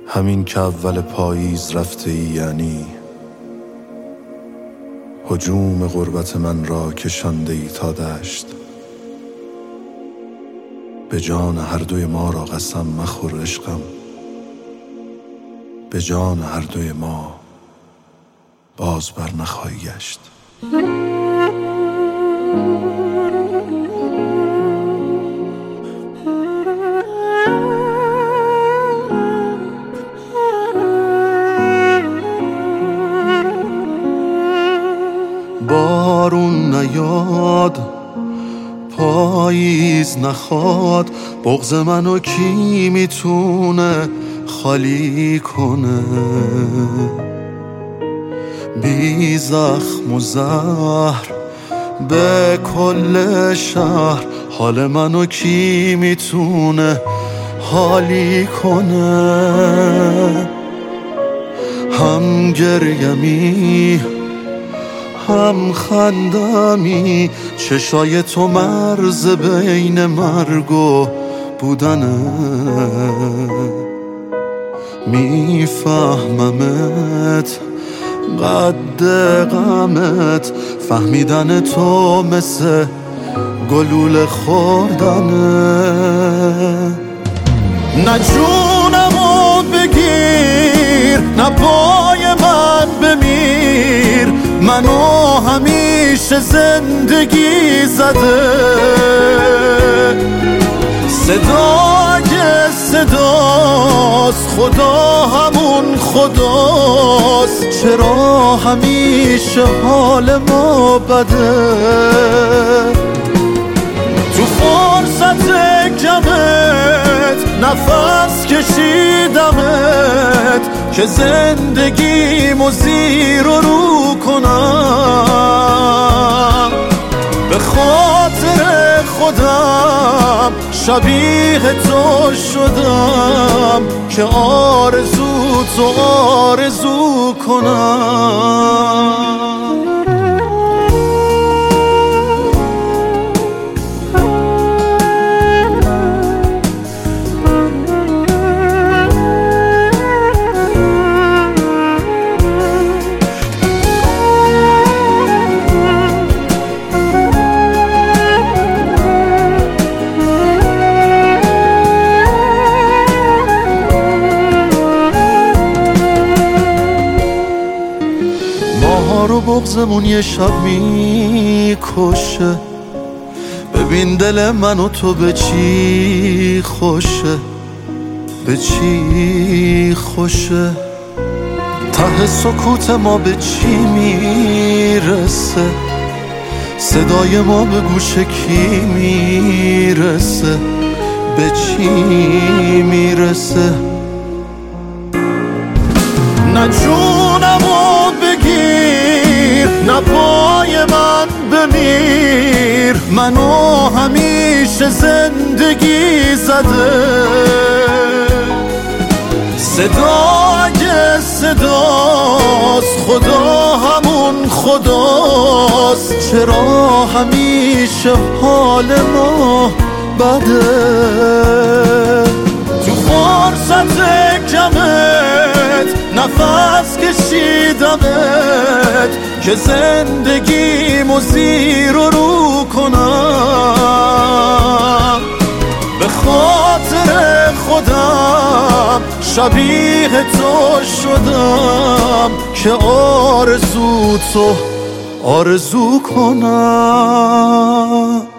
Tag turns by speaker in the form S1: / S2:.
S1: همین که اول پاییز رفته ای، یعنی هجوم غربت من را کشانده ای تا دشت. به جان هر دوی ما را قسم مخور عشقم، به جان هر دوی ما باز بر نخواهی گشت. بارون نیاد، پاییز نخواد، بغض منو کی میتونه خالی کنه؟ بی زخم و زهر به کل شهر، حال منو کی میتونه حالی کنه؟ هم گریمی هم خندمی، چشای تو مرز بین مرگ و بودنه. میفهممت قد غمت، فهمیدن تو مثل گلوله خوردنه. نه جونمو بگیر، نه پای من بمیر، منو همیشه زندگی زده. صدای صداست، خدا همون خداست، چرا همیشه حال ما بده؟ تو فرصت کمت نفس کشیدمت که زندگیمو زیر و رو کنم. به خاطر خودم شبیه تو شدم که آرزو تو آرزو کنم. رو بغضمون یه شب میکشه، ببین دل من و تو به چی خوشه، به چی خوشه. ته سکوت ما به چی میرسه، صدای ما به گوش کی میرسه، به چی میرسه؟ نه جونمو بگیر، نه پای من بمیر، منو همیشه زندگی زده. صدای صداست، خدا همون خداست، چرا همیشه حال ما بده؟ تو فرصت کمت نفس کشیدمت که زندگیمو زیر و رو کنم. به خاطر خودم شبیه تو شدم که آرزو تو آرزو کنم.